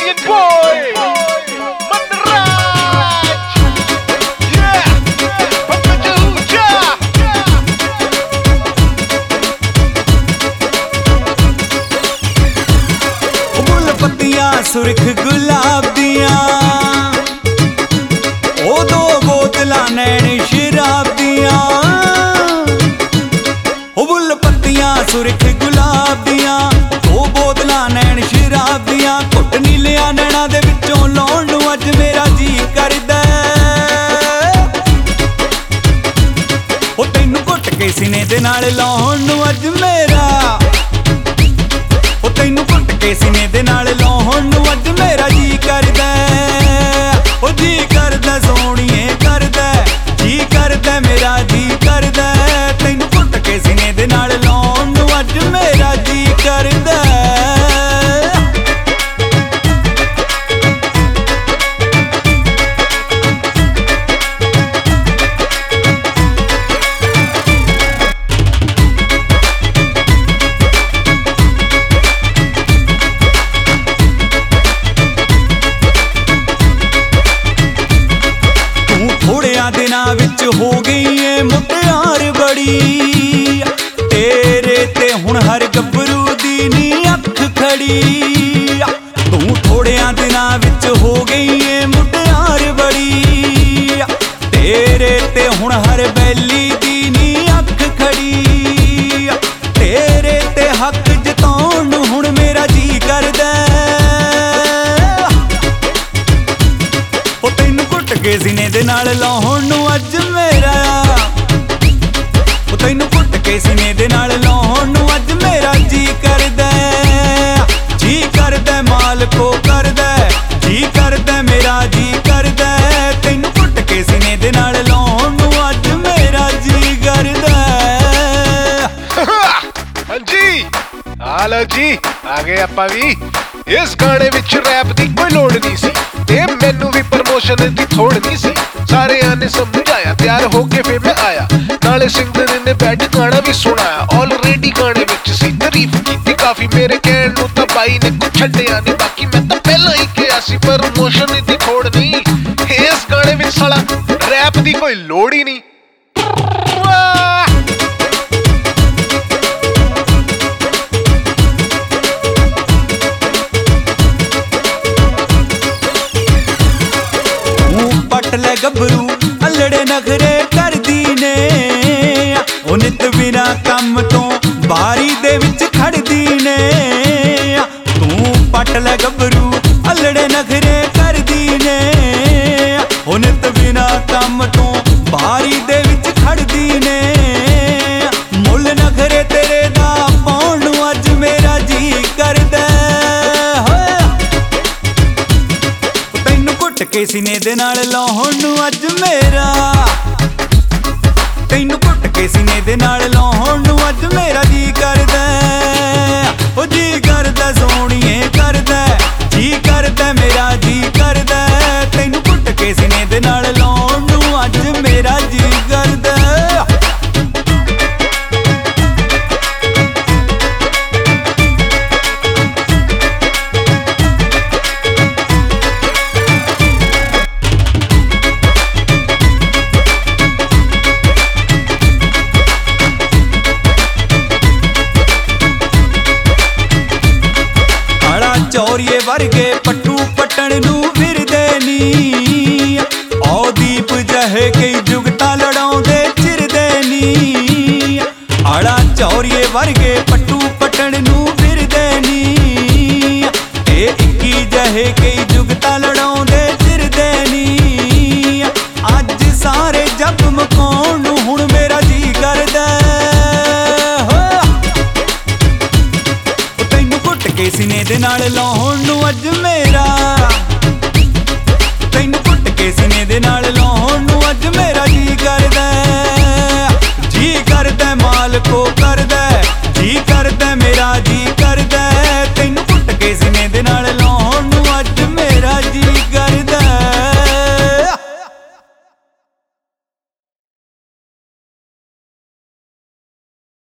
Indian boy, Manraj. Yeah, Papa Juja. फुल पत्तियां सुर्ख गुलाब दियां, ओ दो बोतलां नैन शराब दियां। फुल पत्तियां सुर्ख गुलाब दियां, दो बोतलां नैन शराब दियां। घुट नीलियां नैना दे विचों लाउण नूं अज मेरा जी करदा। ओ तैनूं घुट के सीने दे नाल लाउण नूं अज मेरा, ओ तैनूं घुट के सीने दे नाल लाउण नूं अज मेरा जी करदा। ओ जी करदा सोहणीए करदा, जी करदा मेरा जी करदा। तैनूं घुट के सीने दे नाल लाउण नूं अज मेरा जी करदा। दिनां विच हो गई है मुटियार बड़ी, तेरे ते हुण हर गभरू दी नी अख खड़ी। तू थोड़ियां दिनां विच हो गई है मुटियार बड़ी, तेरे ते हुण हर बैली दी नी अख खड़ी। तेरे ते हक जताउण नूं हुण मेरा जी करदा। ओ तैनूं घुट के सीने दे नाल लाउण नूं अज मेरा, ओ तैनूं घुट के सीने दे नाल लाउण नूं अज मेरा जी करदा। जी करदा मालको करदा, जी करदा मेरा जी करदा। तैनूं घुट के सीने दे नाल लाउण नूं अज मेरा जी करदा। हाँ जी, हालो जी, आ गए आपां भी। इस गाने विच रैप दी कोई लोड़ नहीं सी, ते मैनू भी प्रमोशन दी थोड़ नहीं सी। सारेयां ने समझाया, तैयार होके फिर मैं आया, नाले सिंगर ने बैठ गाना भी सुनाया। ऑलरेडी गाने विच सी तारीफ कीती काफी, मेरे कहण नूं तां बाई ने कुछ छड्डिया नहीं। बाकी मैं तां पहला ही कहा सी प्रमोशन दी थोड़ नहीं, इस गाने विच साला रैप दी कोई लोड़ ही नहीं। पट ले गभरू अल्लड़े नखरे करदी ने, ओ नित बिना कम तो बारी दे विच खड़दी ने। तू पट ले गभरू अल्लड़े नखरे करदी ने, ओ नित बिना कम तो बारी दे विच खड़दी ने। मुल नखरे तेरे दा पाउण नूं अज मेरा जी करदा। घुट के सीने दे नाल लाउण नूं अज मेरा, तैनूं घुट के सीने दे नाल लाउण नूं अज मेरा जी करदा। ओ जी करदा सोहणीए करदा, जी करदा मेरा जी करदा। तैनूं घुट के सीने दे नाल लाउण नूं अज मेरा जी करदा। चौरिए वर्गे पट्टू पट्टण नूं फिरदे नी, ओ दीप जहे कई जुगतां लड़ाउंदे चिरदे नी। आड़ा चौरिए वर्गे पट्टू पट्टण नूं फिरदे नी, ए इक्की जहे कई जुगतां लड़ाउंदे चिरदे नी। अज सारे जग मकाउण नूं हुण मेरा जी करदा। सीने दे नाल लाउण नूं अज मेरा,